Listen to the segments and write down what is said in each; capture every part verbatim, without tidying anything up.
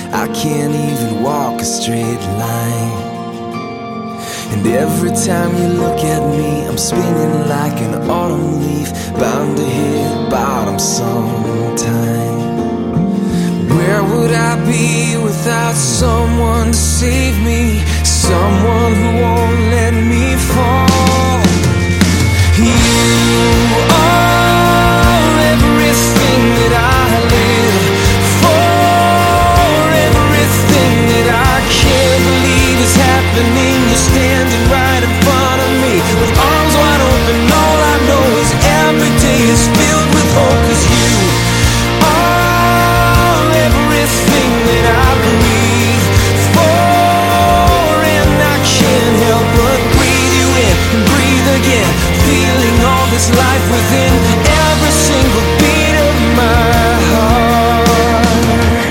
I can't even walk a straight line. And every time you look at me, I'm spinning like an autumn leaf, bound to hit bottom sometime. Where would I be without someone to save me? Someone who won't let me fall. You are everything that I live for, everything that I can't believe is happening. You're standing right in front of me with arms wide open. All I know is every day is filled with hope, 'cause you are everything that I breathe for, and I can't help but breathe you in and breathe again, feeling all this life within every single beat of my heart.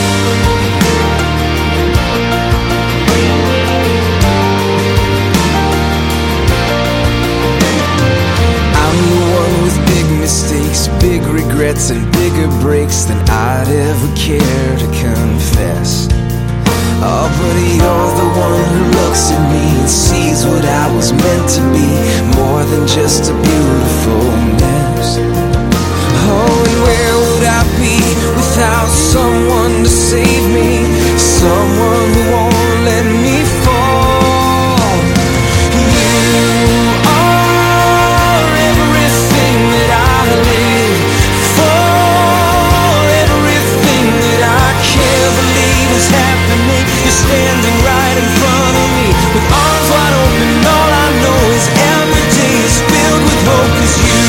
I'm the one with big mistakes, big regrets, and bigger breaks than I'd ever care to confess. Oh, but you're the one who looks at me and sees what I was meant to be, more than just a beautiful mess. Oh, and where would I be without someone to save me? Someone who won't let me fall. You are everything that I live for, everything that I can't believe is happening. You're standing right in front of me with arms wide open. All I know is every day is filled with hope, 'cause you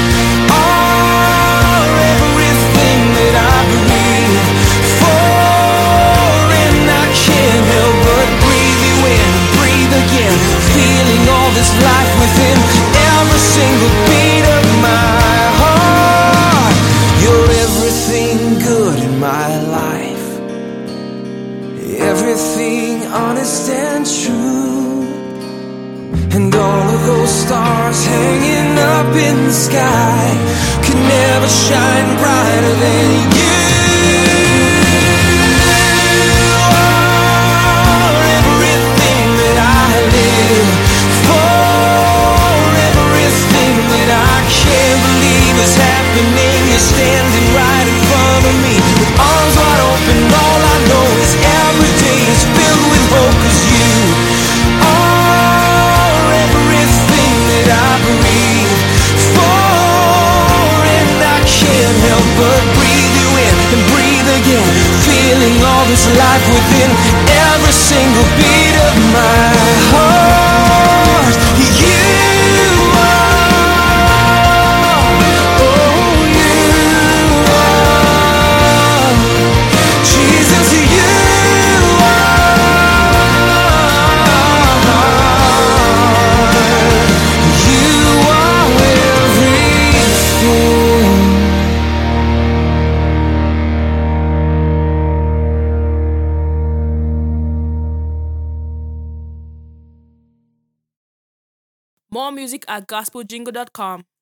are everything that I breathe for, and I can't help but breathe you in and breathe again, feeling all this life within every single beat of my heart. You're everything good in my life, everything honest and true, and all of those stars hanging up in the sky could never shine brighter than you. Are everything that I live for, everything that I can't believe is happening. You're standing right in front of me with arms wide open. All I know is every day is filled with hope, 'cause you are everything that I breathe for, and I can't help but breathe you in and breathe again, feeling all this life within every single beat of my heart. You are, oh you are, Jesus, you More music at gospel jingle dot com.